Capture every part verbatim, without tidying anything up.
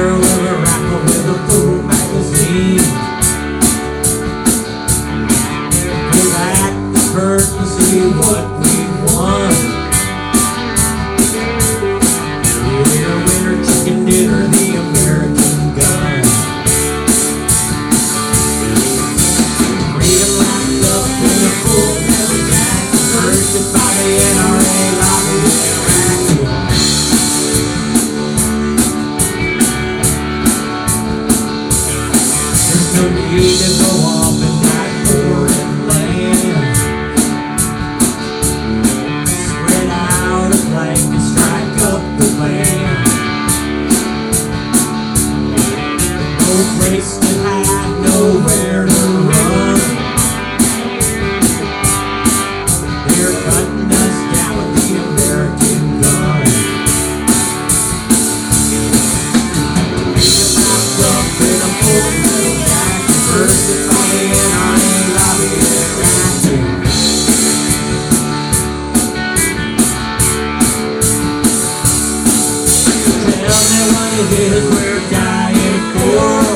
girl with a rifle with a full magazine. Pull back the curtain to see what we won. Winner, winner, chicken dinner, the American gun. Freedom wrapped up in a full metal jacket, purchased by the N R A lobby in Iraq. There's no need to go off in that foreign land. Spread out a blanket, strike up the land. No place to hide, nowhere to run. They're cutting us down with the American gun. Wrapped up in a full metal jacket, purchased by the N R A lobby in Iraq. Tell me what it is we're dying for,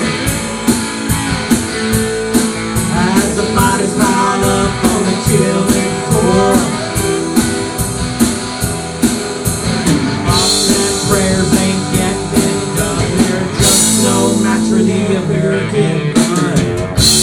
as the bodies pile up on the killing floor. Thoughts and prayers ain't yet been done. They're just no match for the American gun.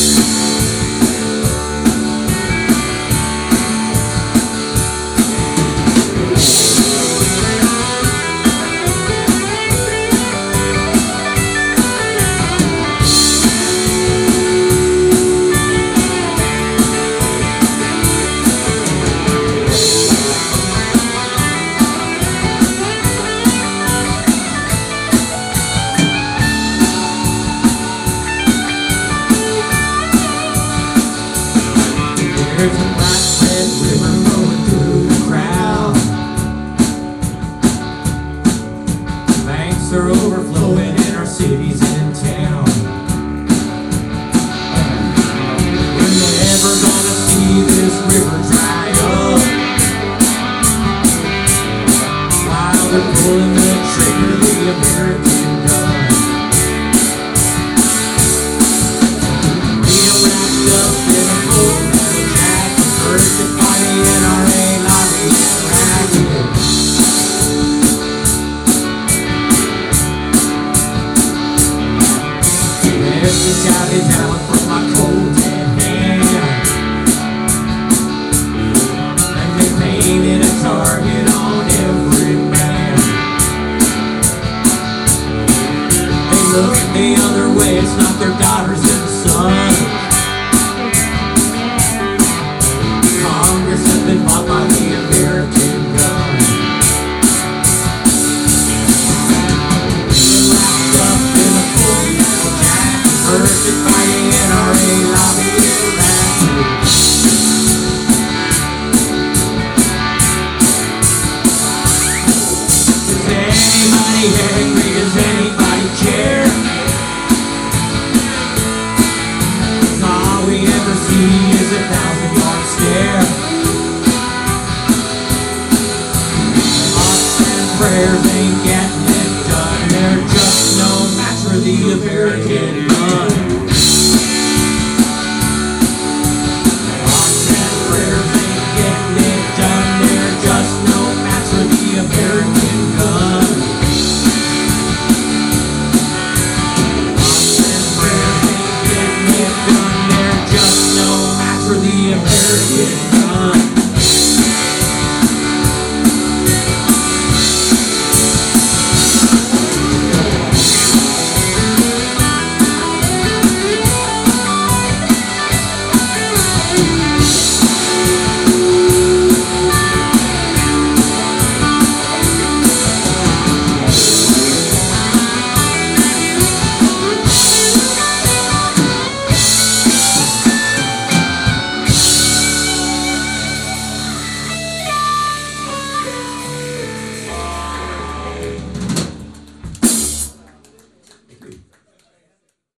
There's a bright red river flowing through the crowd. Banks are overflowing in our cities and town. When they ever gonna see this river dry up, while they're pulling the trigger, the American gun. Freedom wrapped up in a full metal jacket, purchased by the N R A lobby in Iraq. There's the shouty talent from my cold dead hand, and they painted a target on every man. They look the other way, it's not their daughters and sons. Congress has been bought by the American gun. Being wrapped up in a full metal jacket, purchased by the N R A lobby in Iraq. Does anybody angry? Does anybody care? 'Cause all we ever see is a thousand yard stare. Thoughts and prayers ain't getting it done. They're just no match for the American gun.